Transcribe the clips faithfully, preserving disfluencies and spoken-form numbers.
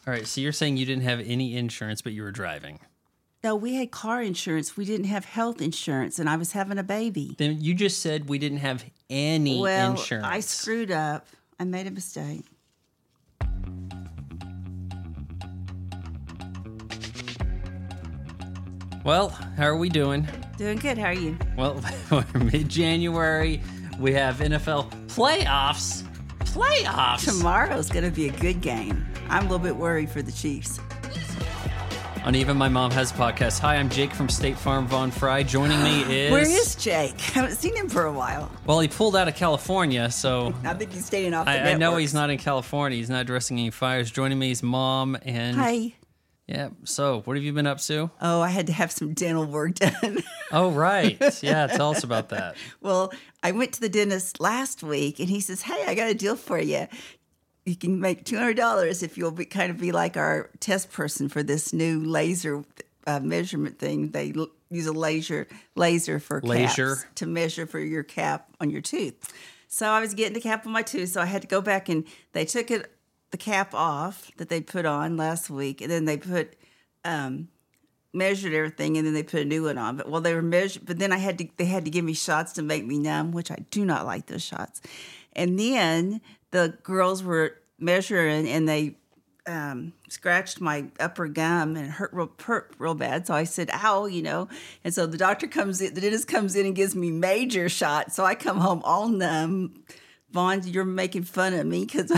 All right, so you're saying you didn't have any insurance, but you were driving. No, we had car insurance. We didn't have health insurance, and I was having a baby. Then you just said we didn't have any well, insurance. I screwed up. I made a mistake. Well, how are we doing? Doing good. How are you? Well, we're mid-January. We have N F L playoffs. Playoffs! Tomorrow's going to be a good game. I'm a little bit worried for the Chiefs. On Even My Mom Has a Podcast. Hi, I'm Jake from State Farm Von Fry. Joining me is... Where is Jake? I haven't seen him for a while. Well, he pulled out of California, so... I think he's staying off the I, I know networks. he's not in California. He's not addressing any fires. Joining me is Mom and... Hi. Yeah, so what have you been up to? Oh, I had to have some dental work done. Oh, right. Yeah, tell us about that. Well, I went to the dentist last week, and he says, hey, I got a deal for you. You can make two hundred dollars if you'll be, kind of be like our test person for this new laser uh, measurement thing. They l- use a laser laser for Laser. caps to measure for your cap on your tooth. So I was getting the cap on my tooth, so I had to go back, and they took it the cap off that they put on last week, and then they put um, measured everything, and then they put a new one on. But well, they were measured, but then I had to they had to give me shots to make me numb, which I do not like those shots. And then the girls were measuring, and they um, scratched my upper gum, and it hurt real, hurt real bad. So I said, ow, you know. And so the doctor comes in, the dentist comes in and gives me major shots. So I come home all numb. Vaughn, you're making fun of me because...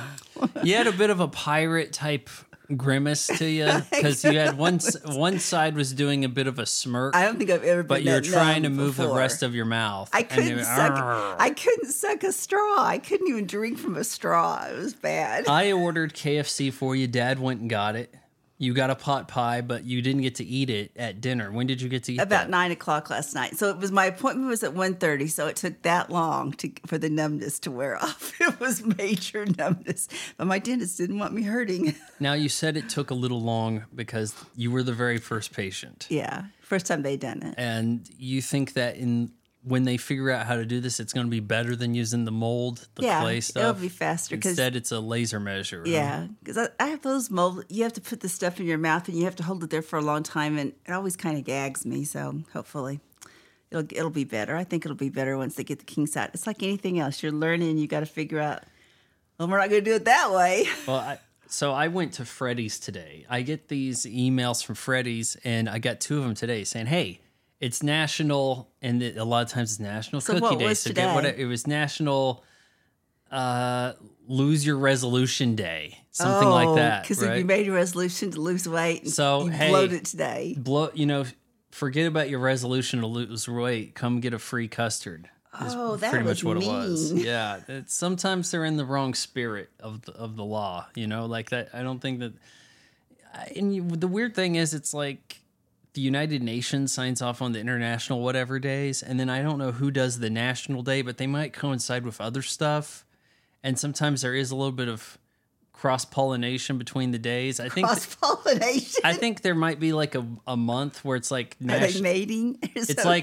You had a bit of a pirate type grimace to you because you had one one side was doing a bit of a smirk. I don't think I've ever been but you were that trying to numb move before. the rest of your mouth. I and couldn't you were, suck. "Arr." I couldn't suck a straw. I couldn't even drink from a straw. It was bad. I ordered K F C for you. Dad went and got it. You got a pot pie, but you didn't get to eat it at dinner. When did you get to eat About that? nine o'clock last night. So it was my appointment was at one thirty, so it took that long to for the numbness to wear off. It was major numbness. But my dentist didn't want me hurting. Now, you said it took a little long because you were the very first patient. Yeah. First time they done it. And you think that in when they figure out how to do this, it's going to be better than using the mold, the Yeah, clay it'll stuff? be faster, 'cause- Instead, it's a laser measure. huh? Yeah, because I, I have those mold. You have to put the stuff in your mouth, and you have to hold it there for a long time, and it always kind of gags me. So hopefully, it'll it'll be better. I think it'll be better once they get the king side. It's like anything else. You're learning. You got to figure out. Well, we're not going to do it that way. Well, I, so I went to Freddy's today. I get these emails from Freddy's, and I got two of them today saying, "Hey, it's National," and it, a lot of times it's National So Cookie what Day. was so today? What, it was National uh, Lose Your Resolution Day, something like that. Because right? if you made a resolution to lose weight, and So, you hey, blowed it today. Blow, you know, forget about your resolution to lose weight. Come get a free custard. is Oh, that pretty was much what it was. mean. Yeah, it's, sometimes they're in the wrong spirit of the, of the law. You know, like that. I don't think that. And you, the weird thing is, it's like the United Nations signs off on the international whatever days, and then I don't know who does the national day, but they might coincide with other stuff. And sometimes there is a little bit of cross pollination between the days. I think. Cross pollination. I think there might be like a, a month where it's like Are they national. mating? It's like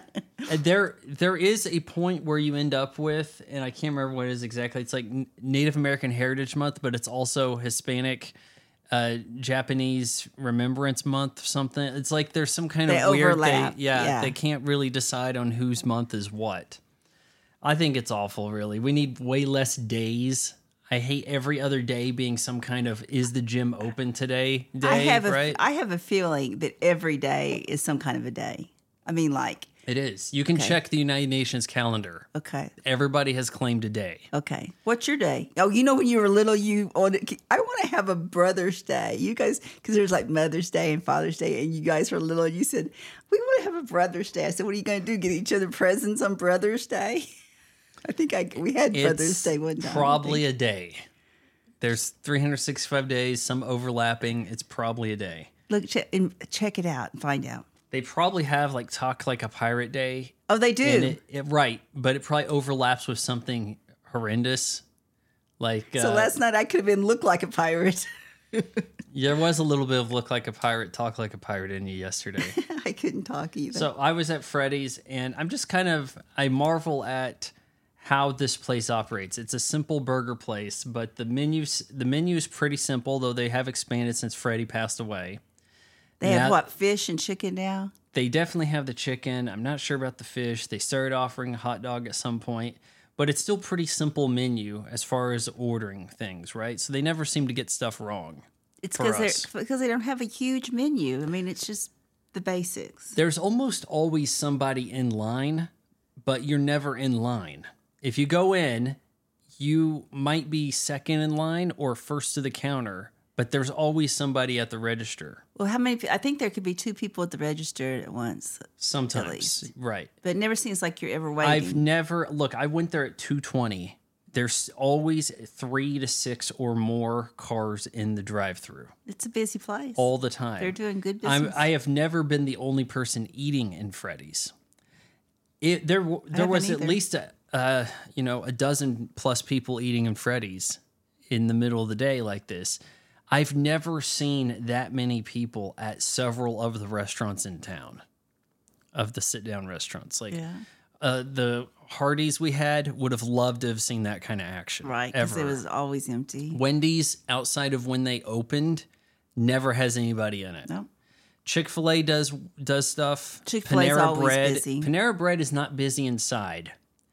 there there is a point where you end up with, and I can't remember what it is exactly. It's like Native American Heritage Month, but it's also Hispanic, uh, Japanese Remembrance Month. Something. It's like there's some kind They of weird. overlap, They, yeah, yeah. they can't really decide on whose month is what. I think it's awful. Really, we need way less days. I hate every other day being some kind of "is the gym open today" day. I have a, right? I have a feeling that every day is some kind of a day. I mean, like, It is. You can Okay. check the United Nations calendar. okay, Everybody has claimed a day. okay. What's your day? Oh, you know, when you were little, you wanted, I want to have a Brother's Day. You guys, because there's like Mother's Day and Father's Day, and you guys were little, and you said, we want to have a Brother's Day. I said, what are you going to do? Get each other presents on Brother's Day? I think I we had Brother's It's Day one time. probably a day. There's three hundred sixty-five days, some overlapping. It's probably a day. Look, check, and check it out and find out. They probably have like Talk Like a Pirate Day. Oh, they do. And it, it, right, but it probably overlaps with something horrendous. Like so uh, last night I could have been look like a pirate. there was a little bit of Look Like a Pirate, Talk Like a Pirate in you yesterday. I couldn't talk either. So I was at Freddy's, and I'm just kind of, I marvel at how this place operates. It's a simple burger place, but the menus the menu is pretty simple, though they have expanded since Freddie passed away. They have Now- what, fish and chicken now? They definitely have the chicken. I'm not sure about the fish. They started offering a hot dog at some point, but it's still pretty simple menu as far as ordering things, right? So they never seem to get stuff wrong. It's for because us. they because they don't have a huge menu. I mean, it's just the basics. There's almost always somebody in line, but you're never in line. If you go in, you might be second in line or first to the counter, but there's always somebody at the register. Well, how many? pe- I think there could be two people at the register at once, Sometimes, least. right. but it never seems like you're ever waiting. I've never look. I went there at two twenty. There's always three to six or more cars in the drive-through It's a busy place. all the time. They're doing good I'm, business. I have never been the only person eating in Freddy's. It there w- there haven't was at either. least a uh, you know a dozen plus people eating in Freddy's in the middle of the day like this. I've never seen that many people at several of the restaurants in town, of the sit-down restaurants. Like yeah, uh, the Hardee's we had would have loved to have seen that kind of action. right. Because Ever. it was always empty. Wendy's, outside of when they opened, never has anybody in it. No, Chick-fil-A does does stuff. Chick-fil-A's Panera always Bread. busy. Panera Bread is not busy inside,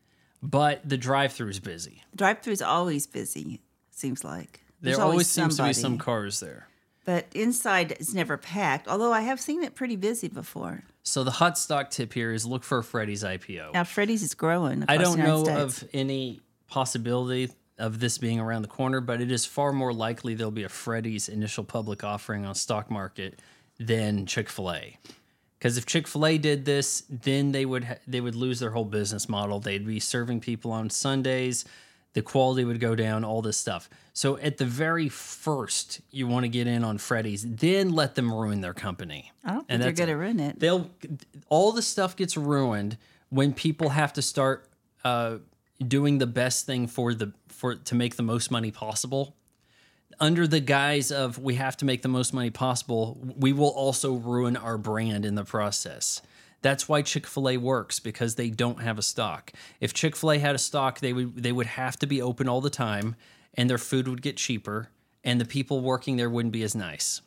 but the drive-through is busy. drive-thru is always busy. Seems like There There's always seems to be somebody. some cars there. But inside it's never packed. Although I have seen it pretty busy before. So the hot stock tip here is look for a Freddy's I P O. Now Freddy's is growing. I across don't the know United States. of any possibility of this being around the corner, but it is far more likely there'll be a Freddy's initial public offering on stock market than Chick-fil-A. Because if Chick-fil-A did this, then they would ha- they would lose their whole business model. They'd be serving people on Sundays. The quality would go down, all this stuff. So at the very first, you want to get in on Freddy's, then let them ruin their company. I don't think And they're that's going to it. ruin it. They'll all the stuff gets ruined when people have to start uh, doing the best thing for the for to make the most money possible. Under the guise of we have to make the most money possible, we will also ruin our brand in the process. That's why Chick-fil-A works, because they don't have a stock. If Chick-fil-A had a stock, they would they would have to be open all the time, and their food would get cheaper, and the people working there wouldn't be as nice.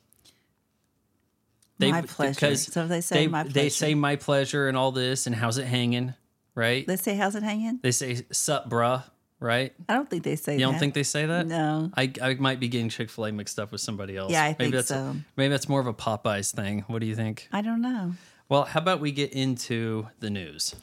My pleasure. because So they say my They pleasure. say my pleasure and all this, and how's it hanging, right? They say, how's it hanging? They say sup, bruh, right? I don't think they say You that. don't think they say that? No. I, I might be getting Chick-fil-A mixed up with somebody else. Yeah, I maybe think that's so. maybe that's more of a Popeyes thing. What do you think? I don't know. Well, how about we get into the news?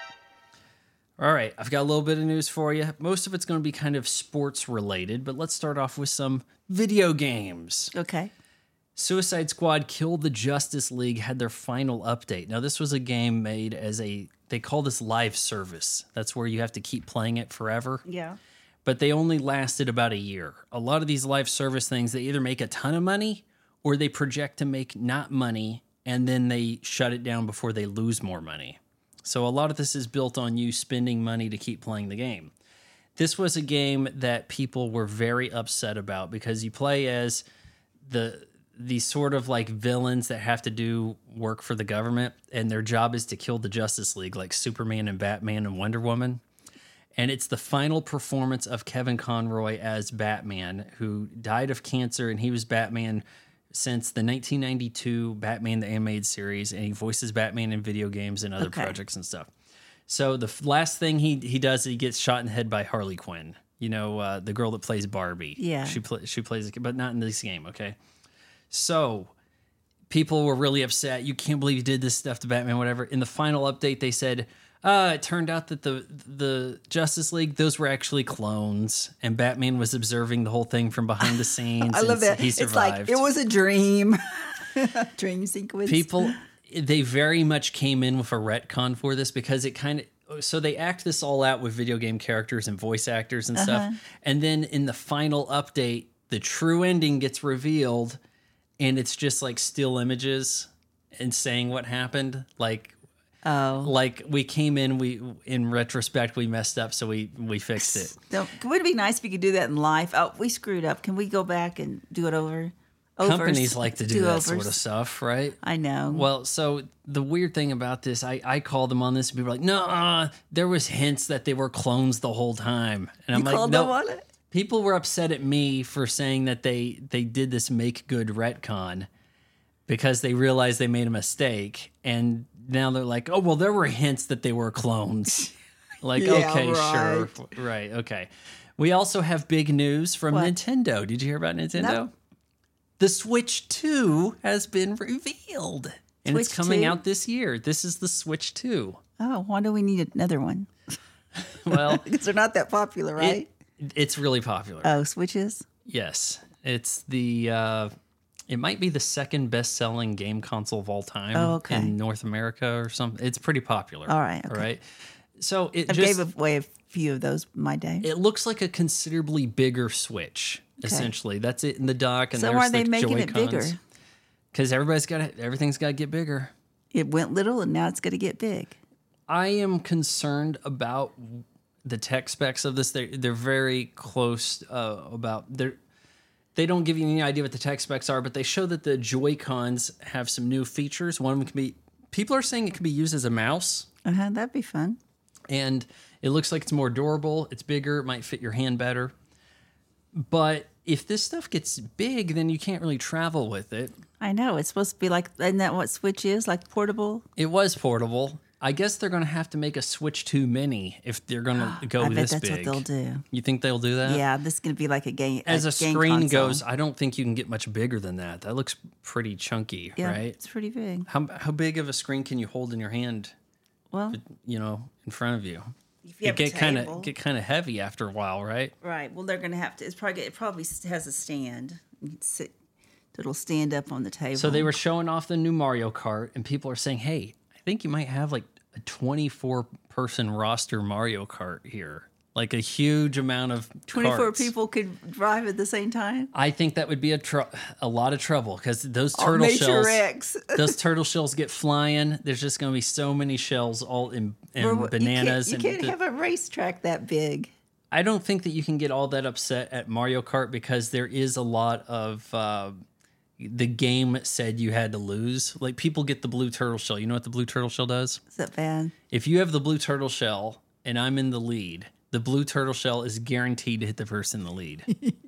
All right, I've got a little bit of news for you. Most of it's going to be kind of sports related, but let's start off with some video games. Okay. Suicide Squad Kill the Justice League had their final update. Now, this was a game made as a, they call this live service. That's where you have to keep playing it forever. Yeah. But they only lasted about a year. A lot of these live service things, they either make a ton of money or they project to make not money and then they shut it down before they lose more money. So a lot of this is built on you spending money to keep playing the game. This was a game that people were very upset about because you play as the these sort of like villains that have to do work for the government, and their job is to kill the Justice League, like Superman and Batman and Wonder Woman. And it's the final performance of Kevin Conroy as Batman, who died of cancer, and he was Batman since the nineteen ninety-two Batman the Animated Series, and he voices Batman in video games and other Okay. projects and stuff. So the f- last thing he he does, he gets shot in the head by Harley Quinn. You know, uh, the girl that plays Barbie. Yeah. she pl- she plays, but not in this game. Okay, so people were really upset. You can't believe you did this stuff to Batman. Whatever. In the final update, they said, Uh, it turned out that the the Justice League, those were actually clones, and Batman was observing the whole thing from behind the scenes. I love and that. He It's survived. like it was a dream. Dream sequence. People, they very much came in with a retcon for this because it kind of, so they act this all out with video game characters and voice actors and stuff. And then in the final update, the true ending gets revealed, and it's just like still images and saying what happened. Like, Oh. like we came in, we in retrospect we messed up, so we we fixed it. Don't, would it be nice if you could do that in life? Oh, we screwed up. Can we go back and do it over? Companies like to do, do that overs. sort of stuff, right? I know. Well, so the weird thing about this, I, I called them on this, and people were like, no, uh, there was hints that they were clones the whole time. And I'm you like, called no. them on it? People were upset at me for saying that they, they did this make good retcon because they realized they made a mistake. And now they're like, oh, well, there were hints that they were clones. Like, Yeah, okay, right. sure. Right, okay. We also have big news from What? Nintendo. Did you hear about Nintendo? No. The Switch two has been revealed. And it's Switch coming two? out this year. This is the Switch two. Oh, why do we need another one? Well, Because they're not that popular, right? it, it's really popular. oh, Switches? Yes. It's the, uh, it might be the second best selling game console of all time Oh, okay. in North America or something. It's pretty popular. All right, okay. All right. So it I just, gave away a few of those my day. it looks like a considerably bigger Switch, essentially. That's it in the dock. And So there's why are they the making it bigger? Joy-Cons. Because everybody's got to, everything's got to get bigger. It went little and now it's going to get big. I am concerned about the tech specs of this. They're, they're very close uh, about they're they don't give you any idea what the tech specs are, but they show that the Joy-Cons have some new features. One of them can be, people are saying it can be used as a mouse, Uh-huh, that'd be fun. and it looks like it's more durable. It's bigger. It might fit your hand better. But if this stuff gets big, then you can't really travel with it. I know. It's supposed to be like, isn't that what Switch is? Like portable? It was portable. I guess they're going to have to make a Switch two Mini if they're going to go I bet this that's big. what they'll do. You think they'll do that? Yeah, this is going to be like a game. As a, game screen console. goes, I don't think you can get much bigger than that. That looks pretty chunky, yeah, right? it's pretty big. How how big of a screen can you hold in your hand? Well, You know, in front of you. if you It have a get kind table, of get kind of heavy after a while, right? right? Well, they're going to have to. It's probably it probably has a stand. You can sit, it'll stand up on the table. So they were showing off the new Mario Kart, and people are saying, "Hey, I think you might have like a twenty-four person roster Mario Kart here, like a huge amount of twenty-four carts." people could drive at the same time. I think that would be a tr- a lot of trouble because those Oh, turtle Nature shells, X. those turtle shells get flying. There's just going to be so many shells all in, in Or what- bananas. You can't, and you can't the- have a racetrack that big. I don't think that you can get all that upset at Mario Kart because there is a lot of uh, the game said you had to lose. Like people get the blue turtle shell. You know what the blue turtle shell does? Is that bad? If you have the blue turtle shell and I'm in the lead, the blue turtle shell is guaranteed to hit the person in the lead.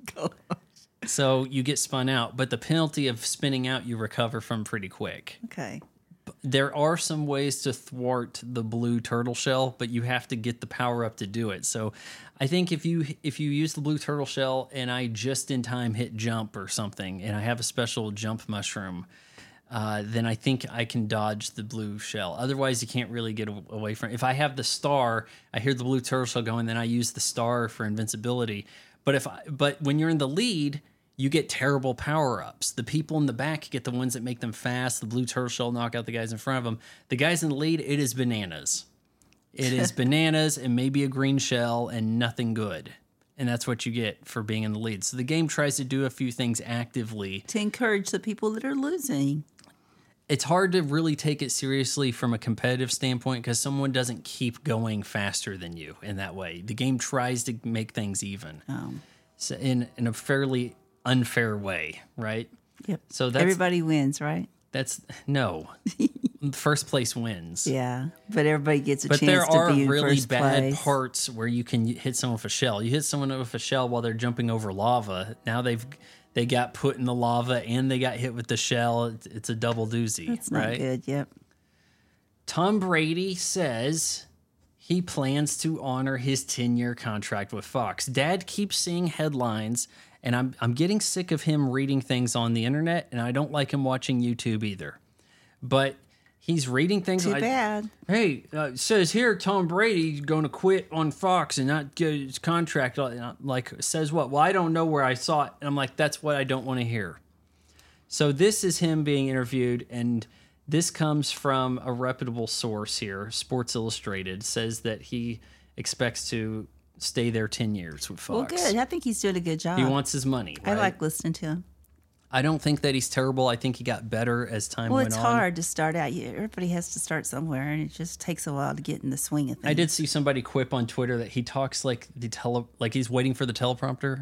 So you get spun out, but the penalty of spinning out you recover from pretty quick. Okay. There are some ways to thwart the blue turtle shell, but you have to get the power up to do it. So I think if you if you use the blue turtle shell and I just in time hit jump or something and I have a special jump mushroom, uh, then I think I can dodge the blue shell. Otherwise, you can't really get away from it. If I have the star, I hear the blue turtle shell going, then I use the star for invincibility. But if I, but when you're in the lead, you get terrible power-ups. The people in the back get the ones that make them fast. The blue turtle shell knock out the guys in front of them. The guys in the lead, it is bananas. It is bananas and maybe a green shell and nothing good. And that's what you get for being in the lead. So the game tries to do a few things actively. To encourage the people that are losing. It's hard to really take it seriously from a competitive standpoint because someone doesn't keep going faster than you in that way. The game tries to make things even. Um, So in, in a fairly unfair way, right? yep. So that's Everybody wins, right? that's no. First place wins. Yeah. But everybody gets a But chance there to are be in really first bad place. parts where you can hit someone with a shell. You hit someone with a shell while they're jumping over lava. Now they've they got put in the lava and they got hit with the shell. It's, it's a double doozy, That's not right? good. Yep. Tom Brady says he plans to honor his ten-year contract with Fox. Dad keeps seeing headlines, and I'm I'm getting sick of him reading things on the internet, and I don't like him watching YouTube either. But he's reading things. Too I- bad. Hey, uh, it says here Tom Brady's going to quit on Fox and not get his contract. Uh, Like, says what? Well, I don't know where I saw it. And I'm like, that's what I don't want to hear. So this is him being interviewed, and this comes from a reputable source here. Sports Illustrated says that he expects to stay there ten years with Fox. Well, good. I think he's doing a good job. He wants his money, I right? like listening to him. I don't think that he's terrible. I think he got better as time Well, went it's on. hard to start out. You, everybody has to start somewhere, and it just takes a while to get in the swing of things. I did see somebody quip on Twitter that he talks like the tele, like he's waiting for the teleprompter.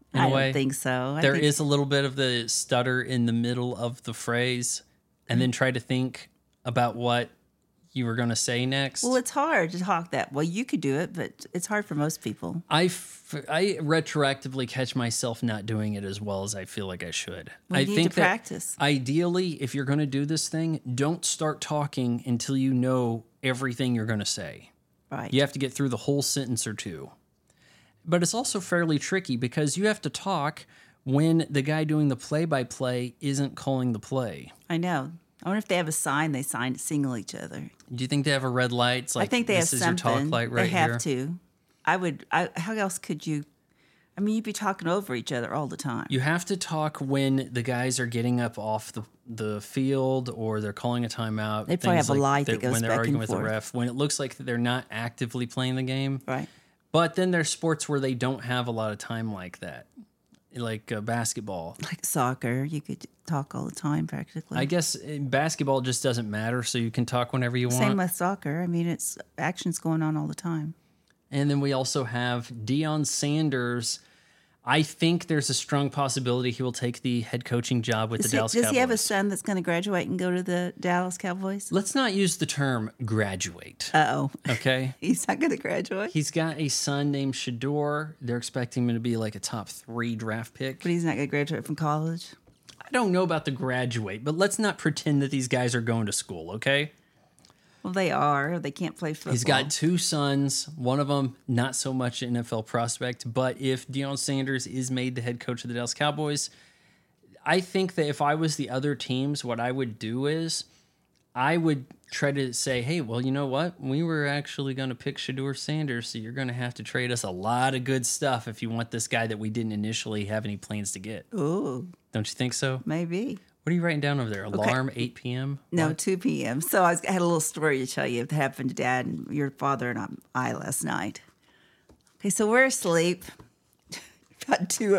in I a way. don't think so. I There think, is a little bit of the stutter in the middle of the phrase, and then try to think about what you were going to say next. Well, it's hard to talk that. Well, you could do it, but it's hard for most people. I, f- I retroactively catch myself not doing it as well as I feel like I should. Well, I you need think to that practice. ideally, if you're going to do this thing, don't start talking until you know everything you're going to say. Right. You have to get through the whole sentence or two. But it's also fairly tricky because you have to talk when the guy doing the play-by-play isn't calling the play. I know. I wonder if they have a sign they sign to signal each other. Do you think they have a red light? It's like, I think they this have is your something. talk light right they have here. to. I would. I, how else could you? I mean, you'd be talking over each other all the time. You have to talk when the guys are getting up off the, the field or they're calling a timeout. They probably things have a like light that they're- goes when they're back arguing and with forth. the ref. When it looks like they're not actively playing the game. Right. But then there's sports where they don't have a lot of time like that, like uh, basketball. Like soccer, you could talk all the time practically. I guess in basketball just doesn't matter, so you can talk whenever you want. Same with soccer. I mean, it's action's going on all the time. And then we also have Deion Sanders. I think there's a strong possibility he will take the head coaching job with Does, the he, Dallas does Cowboys. he have a son that's going to graduate and go to the Dallas Cowboys? Let's not use the term graduate, Uh oh. okay? He's not going to graduate, He's got a son named Shador. They're expecting him to be like a top three draft pick. but he's not going to graduate from college. I don't know about the graduate, but let's not pretend that these guys are going to school, okay? Well, they are. They can't play football. He's got two sons. One of them, not so much an N F L prospect, but if Deion Sanders is made the head coach of the Dallas Cowboys, I think that if I was the other teams, what I would do is I would try to say, hey, well, you know what? We were actually going to pick Shador Sanders, so you're going to have to trade us a lot of good stuff if you want this guy that we didn't initially have any plans to get. Ooh, Don't you think so? maybe. What are you writing down over there? Alarm, eight p.m.? No, What? two p.m. So I, was, I had a little story to tell you that happened to Dad and your father and I last night. Okay, so we're asleep. About two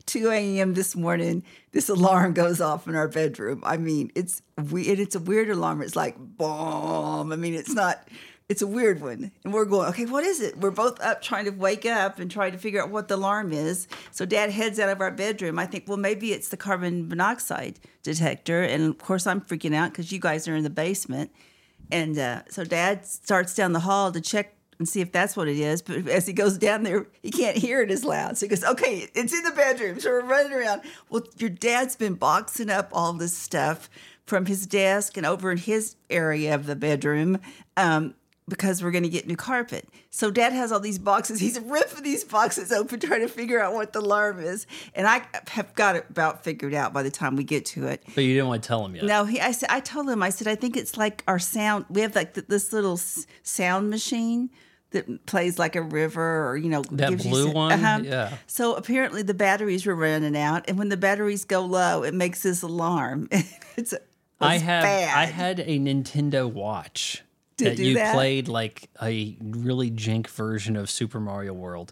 a.m. this morning, this alarm goes off in our bedroom. I mean, it's we and it's a weird alarm. It's like boom. I mean, it's not. It's a weird one, and we're going, okay, what is it? We're both up trying to wake up and trying to figure out what the alarm is. So Dad heads out of our bedroom. I think, well, maybe it's the carbon monoxide detector, and of course I'm freaking out because you guys are in the basement. And uh, so Dad starts down the hall to check and see if that's what it is. But as he goes down there, he can't hear it as loud. So he goes, okay, it's in the bedroom. So we're running around. Well, your dad's been boxing up all this stuff from his desk and over in his area of the bedroom um, because we're going to get new carpet. So Dad has all these boxes. He's ripping these boxes open, trying to figure out what the alarm is. And I have got it about figured out by the time we get to it. But you didn't want to tell him yet. No, he. I said. I told him. I said. I think it's like our sound. We have like th- this little s- sound machine that plays like a river, or you know, That gives you blue sa- one? Uh-huh. Yeah. So apparently the batteries were running out, and when the batteries go low, it makes this alarm. it's. it's I have bad. I had a Nintendo Watch Did that do you that? played like a really jank version of Super Mario World.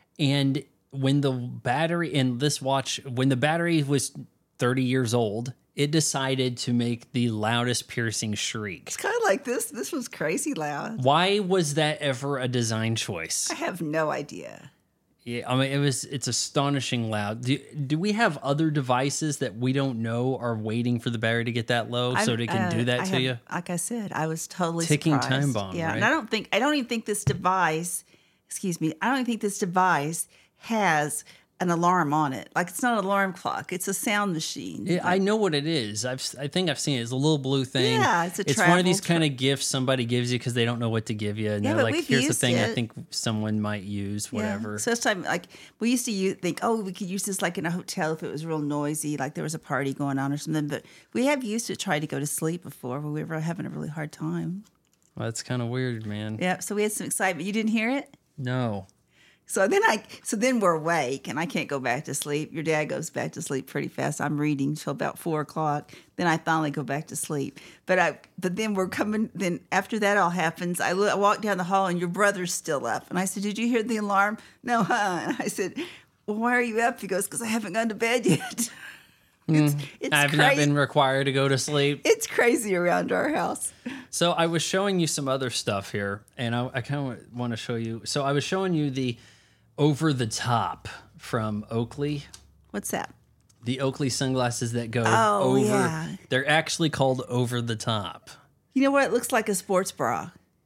And when the battery in this watch, when the battery was thirty years old, it decided to make the loudest piercing shriek. It's kind of like this. This was crazy loud. Why was that ever a design choice? I have no idea. Yeah, I mean, it was. It's astonishing loud. Do, do we have other devices that we don't know are waiting for the battery to get that low so I'm- they can uh, do that I to have- you? Like I said, I was totally Ticking surprised. time bomb, Yeah, right? and I don't think I don't even think this device. Excuse me. I don't even think this device has an alarm on it. Like it's not an alarm clock. It's a sound machine. Yeah, I know what it is. I've I think I've seen it. It's a little blue thing. Yeah, it's a It's one of these travel- kind of gifts somebody gives you because they don't know what to give you, and Yeah, they're but like, we've "Here's the used thing I it. think someone might use." Yeah. Whatever. So this time, like we used to use, think, oh, we could use this like in a hotel if it was real noisy, like there was a party going on or something. But we have used it to try to go to sleep before when we were having a really hard time. Well, that's kind of weird, man. Yeah. So we had some excitement. You didn't hear it? No. So then I, so then we're awake, and I can't go back to sleep. Your dad goes back to sleep pretty fast. I'm reading till about four o'clock. Then I finally go back to sleep. But I, but then we're coming. Then after that all happens, I, look, I walk down the hall, and your brother's still up. And I said, "Did you hear the alarm?" "No, huh?" And I said, "Well, why are you up?" He goes, "Because I haven't gone to bed yet." it's it's I've crazy. not been required to go to sleep. It's crazy around our house. So I was showing you some other stuff here, and I, I kind of want to show you. So I was showing you the Over the Top from Oakley. What's that? The Oakley sunglasses that go Oh, over. yeah. They're actually called over the top. You know what? It looks like a sports bra.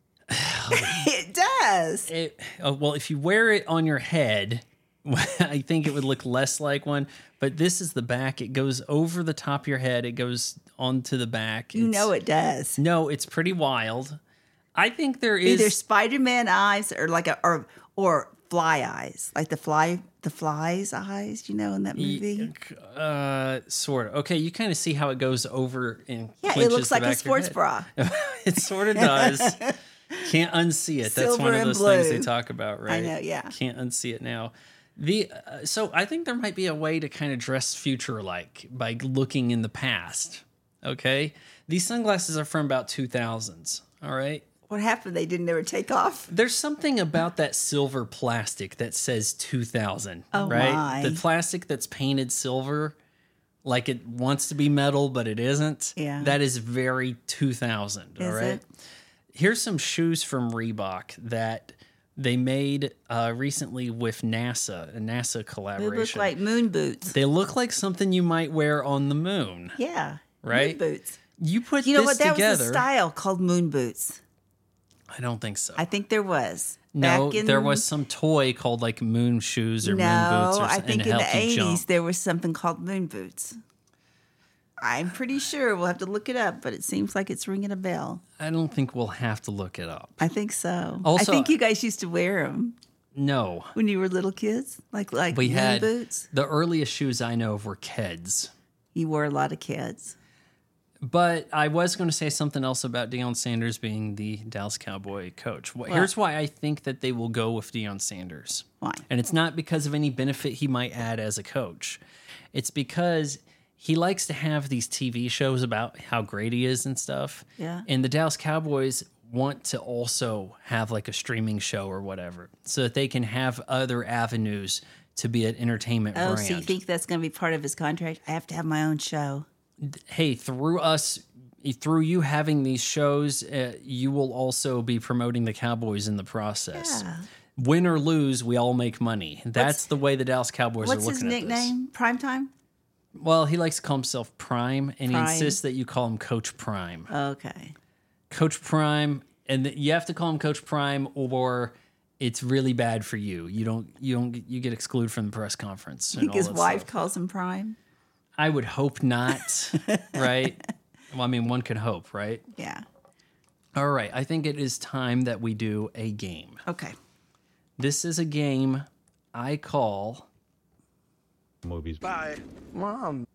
It does. It, oh, well, if you wear it on your head, I think it would look less like one. But this is the back. It goes over the top of your head. It goes onto the back. You It's- know it does. No, it's pretty wild. I think there is. Either Spider-Man eyes or like a or or fly eyes, like the fly the fly's eyes. You know, in that movie. Uh, sort of. Okay, you kind of see how it goes over and Yeah, it clinches looks the like a back of your sports head. bra. It sort of does. Can't unsee it. That's Silver one of and those things they blue. talk about, right? know, yeah. Can't unsee it now. The uh, so I think there might be a way to kind of dress future like by looking in the past. Okay, these sunglasses are from about two thousands. All right. What happened? They didn't ever take off. There's something about that silver plastic that says two thousand, Oh, right? my. The plastic that's painted silver, like it wants to be metal, but it isn't. Yeah. That is very two thousand, all Is right? it? Here's some shoes from Reebok that they made uh, recently with NASA, a NASA They collaboration. look like moon boots. They look like something you might wear on the moon, Yeah, right? moon boots. You put You know this what? That together. was a style called moon boots. I don't think so. I think there was. No, Back in, there was some toy called like moon shoes or no, moon boots or I something think to in the help you eighties jump. there was something called moon boots. I'm pretty sure we'll have to look it up, but it seems like it's ringing a bell. I don't think we'll have to look it up. I think so. Also- I think you guys used to wear them No, when you were little kids, like like we moon had boots. the earliest shoes I know of were Keds. You wore a lot of kids. But I was going to say something else about Deion Sanders being the Dallas Cowboy coach. Wh- Here's why I think that they will go with Deion Sanders. Why? And it's not because of any benefit he might add as a coach. It's because he likes to have these T V shows about how great he is and stuff. Yeah. And the Dallas Cowboys want to also have like a streaming show or whatever so that they can have other avenues to be an entertainment Oh, brand. so you think that's going to be part of his contract? I have to have my own show. Hey, through us, through you having these shows, uh, you will also be promoting the Cowboys in the process. Yeah. Win or lose, we all make money. That's the way the Dallas Cowboys What's are his looking at this. nickname? Primetime? Well, he likes to call himself Prime, and Prime. he insists that you call him Coach Prime. Okay. Coach Prime, and th- you have to call him Coach Prime, or it's really bad for you. You don't, you don't, get- you get excluded from the press conference. I and think all his that wife stuff. calls him Prime. I would hope not, right? Well, I mean, one could hope, right? Yeah. All right, I think it is time that we do a game. Okay. This is a game I call. Movies. Bye. Mom.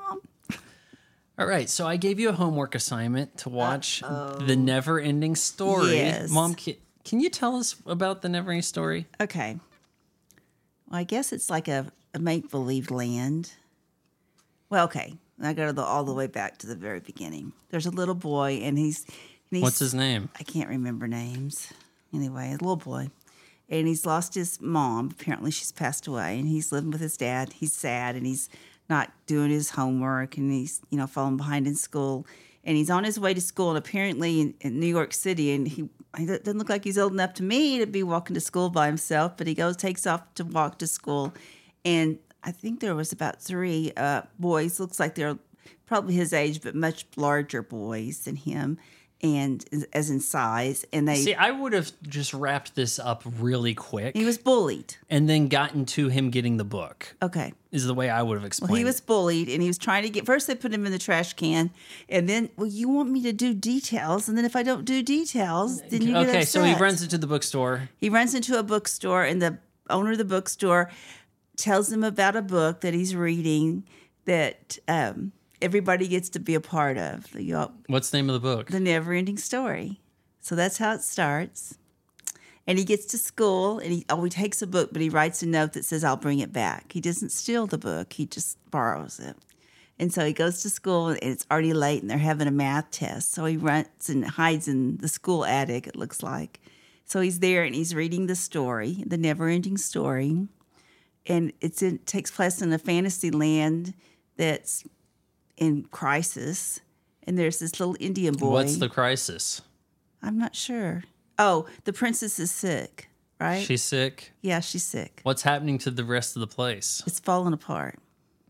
All right, so I gave you a homework assignment to watch The Never Ending Story. Yes. Mom, can, can you tell us about The Never Ending Story? Okay. Well, I guess it's like a, a make believe land. Well, okay. I go to the, all the way back to the very beginning. There's a little boy, and he's. And he's What's his name? I can't remember names. Anyway, a little boy. And he's lost his mom. Apparently, she's passed away, and he's living with his dad. He's sad, and he's not doing his homework, and he's, you know, falling behind in school. And he's on his way to school, and apparently in, in New York City, and he, he doesn't look like he's old enough to me to be walking to school by himself, but he goes, takes off to walk to school. And I think there was about three uh, boys, looks like they're probably his age, but much larger boys than him, and as in size. And they, See, I would have just wrapped this up really quick he was bullied. and then gotten to him getting the book, Okay. is the way I would have explained Well, he it. was bullied, and he was trying to get. First, they put him in the trash can, and then, well, you want me to do details, and then if I don't do details, then you get Okay, so he upset. runs into the bookstore. He runs into a bookstore, and the owner of the bookstore tells him about a book that he's reading that um, everybody gets to be a part of. The, you all- What's the name of the book? the never-ending story. So that's how it starts. And he gets to school, and he oh he takes a book, but he writes a note that says, "I'll bring it back." He doesn't steal the book; he just borrows it. And so he goes to school, and it's already late, and they're having a math test. So he runs and hides in the school attic. It looks like. So he's there, and he's reading the story, the never-ending story, and it's in, it takes place in a fantasy land that's in crisis. And there's this little Indian boy. What's the crisis? I'm not sure. Oh, the princess is sick, right? She's sick. yeah, she's sick. What's happening to the rest of the place? It's falling apart.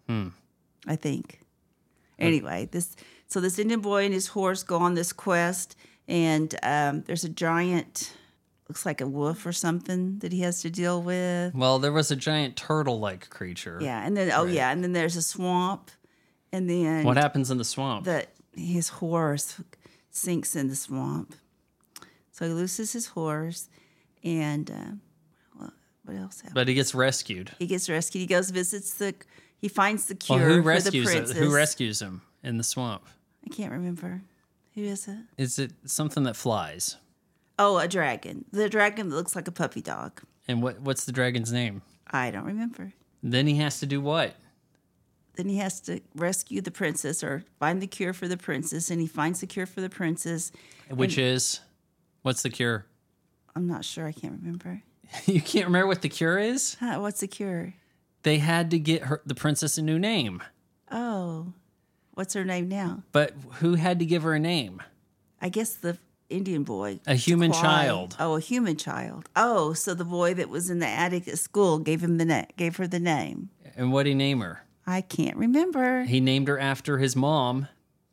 Hmm. I think. Anyway, this so this Indian boy and his horse go on this quest, and um, there's a giant, looks like a wolf or something that he has to deal with. Well, there was a giant turtle-like creature. Yeah, and then oh Right. yeah, and then there's a swamp, and then What happens in the swamp? that his horse sinks in the swamp. So he loses his horse, and uh, what, what else happened? But he gets rescued. He gets rescued. He goes visits the. He finds the cure Well, who for the rescues it? princess. Who rescues him in the swamp? I can't remember. Who is it? Is it something that flies? Oh, a dragon. The dragon that looks like a puppy dog. And what what's the dragon's name? I don't remember. Then he has to do what? Then he has to rescue the princess or find the cure for the princess, and he finds the cure for the princess. Which is, what's the cure? I'm not sure. I can't remember. You can't remember what the cure is? Huh, what's the cure? They had to get her the princess a new name. Oh, what's her name now? But who had to give her a name? I guess the Indian boy. A human Kwai. child. Oh, a human child. Oh, so the boy that was in the attic at school gave him the na- gave her the name. And what did he name her? I can't remember. He named her after his mom,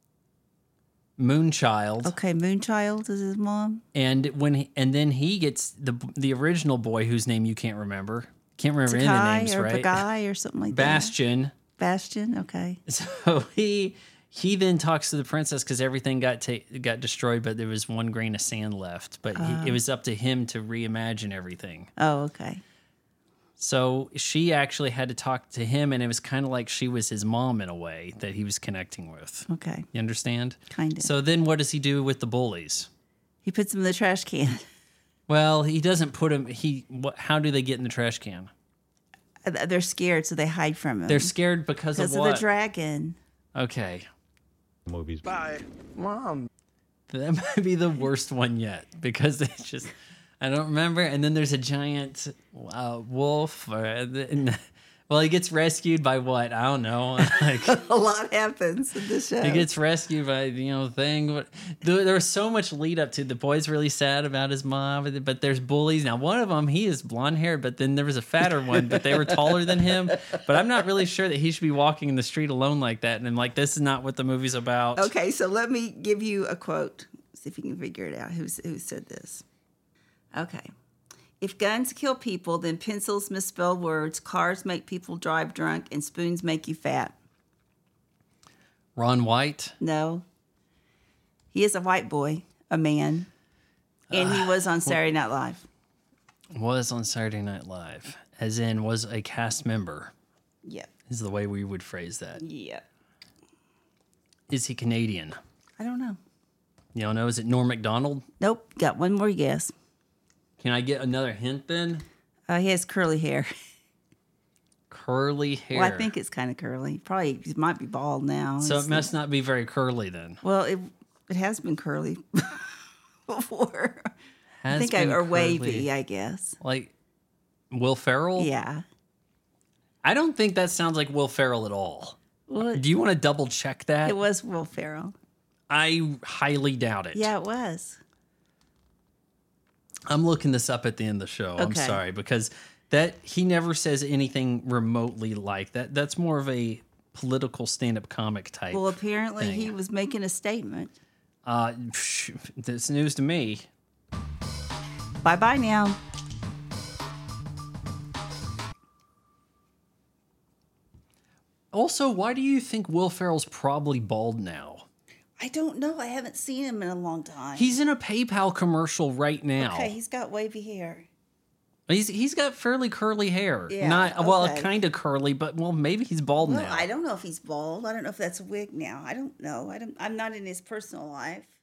Moonchild. Okay, Moonchild is his mom. And when he, and then he gets the the original boy whose name you can't remember. Can't remember any of the Takai names, or right? Bagai or something like Bastion. that. Bastion. Okay. So he he then talks to the princess because everything got ta- got destroyed, but there was one grain of sand left. But he, it was up to him to reimagine everything. Oh, okay. So she actually had to talk to him, and it was kind of like she was his mom in a way that he was connecting with. Okay. You understand? Kind of. So then what does he do with the bullies? He puts them in the trash can. Well, he doesn't put them. He. What, how do they get in the trash can? They're scared, so they hide from him. They're scared because, because of of what? the dragon. Okay, Movies. Bye. Mom. that might be the worst one yet because it's just I don't remember. And then there's a giant uh, wolf. Or, and, well, he gets rescued by what? I don't know. Like, A lot happens in this show. he gets rescued by you know thing. What- There, there was so much lead up to the boy's really sad about his mom, but there's bullies. Now one of them he is blonde haired, but then there was a fatter one, but they were taller than him. But I'm not really sure that he should be walking in the street alone like that. And I'm like, this is not what the movie's about. Okay, so let me give you a quote. See if you can figure it out. Who's, who said this? Okay. If guns kill people, then pencils misspell words, cars make people drive drunk, and spoons make you fat. Ron White. No. He is a white boy, a man, and he was on Saturday Night Live. Was on Saturday Night Live, as in was a cast member, Yep. is the way we would phrase that. Yep. Is he Canadian? I don't know. You don't know? Is it Norm Macdonald? Nope. Got one more guess. Can I get another hint then? Uh, he has curly hair. Curly hair. Well, I think it's kind of curly. Probably he might be bald now. so. It It's- must not be very curly then. Well, it it has been curly before. Has I think I, been or curly. wavy, I guess. Like Will Ferrell? Yeah. I don't think that sounds like Will Ferrell at all. Well, Do you want to double check that? it was Will Ferrell. I highly doubt it. Yeah, it was. I'm looking this up at the end of the show. I'm Okay. sorry because that he never says anything remotely like that. That's more of a political stand-up comic type. Well, apparently thing. he was making a statement. Uh, psh, that's news to me. Bye bye now. Also, why do you think Will Ferrell's probably bald now? I don't know. I haven't seen him in a long time. He's in a PayPal commercial right now. okay. He's got wavy hair. He's he's got fairly curly hair. Yeah, Not well, okay. kind of curly, but well, maybe he's bald Well, now. I don't know if he's bald. I don't know if that's a wig now. I don't know. I don't. I'm not in his personal life.